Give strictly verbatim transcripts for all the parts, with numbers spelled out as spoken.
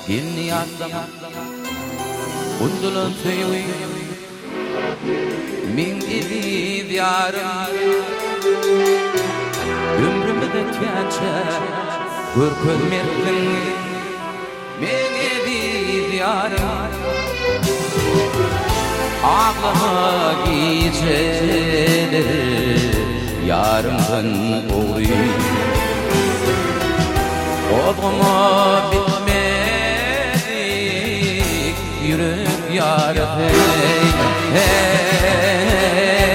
Dilni yazdım Undulun tüyü Min idi diyarım Ömrümde kençe Görkölmerdim Min idi diyarım Ağlama geceleri Yarımdan uğrayım Oğluma bitmedik Yürüp yar hey, hey.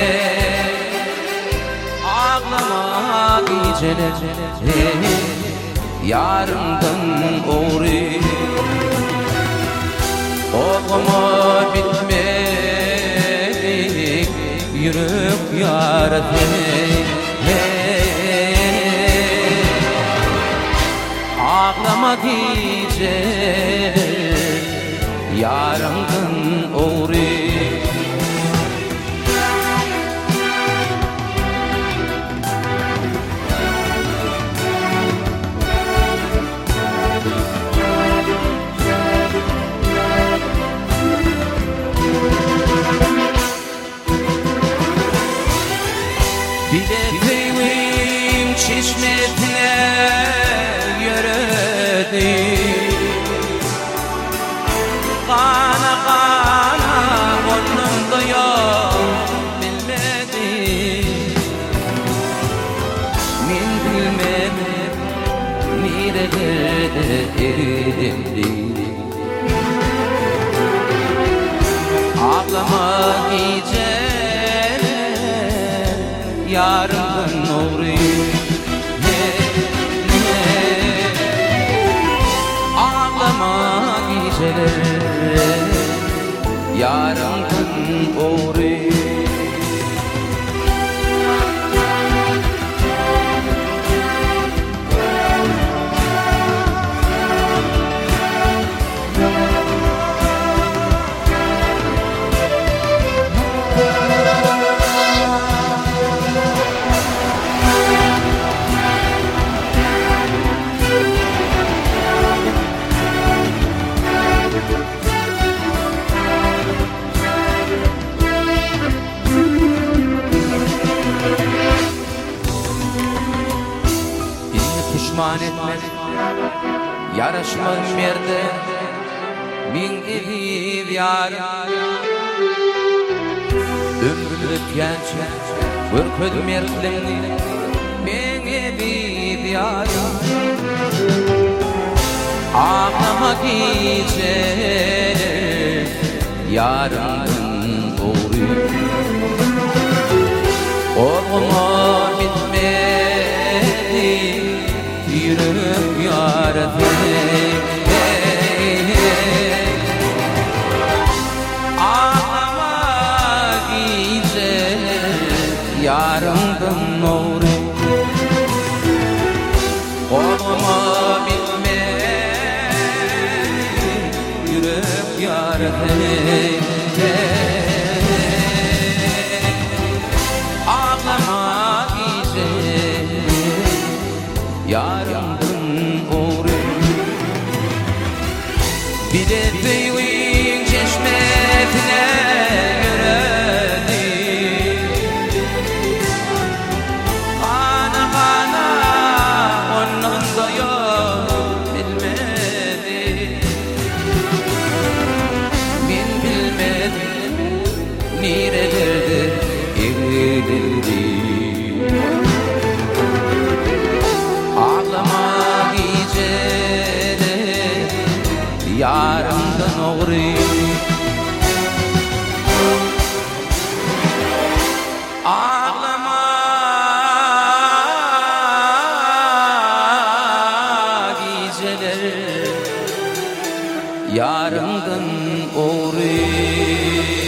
Ağlama geceleri Yarımdan uğrayım Oğluma bitmedik Yürüp yar hey, hey. Ağlama geceleri Yarımdan uğrayım Bileteyim çeşmetine yöredim Kana kana onunla yok bilmedim Min bilmedim nerelerde eridim Ağlama geceler yarımdan uğrayım Ağlama geceler yarımdan uğrayım Pişman etme Yaraşmaz merde Min eli yarım Ömrümde gençe Vırkıdım yerlerini Min eli yarım Ağlama geceler Yarımdan uğrayım Oğluma bitmedi Yürüp yar hey, hey, hey. Ağlama geceler yarımdan uğrayım Oğluma bitmedi Yürüp yar hey, hey. Ağlama geceler yarımdan uğrayım Bileteyim çeşmetine yöredim Kana kana onun da yok bilmedim Min bilmedim nerelerde eridim Ağlama geceler yarımdan uğrayım Ağlama geceler yarımdan uğrayım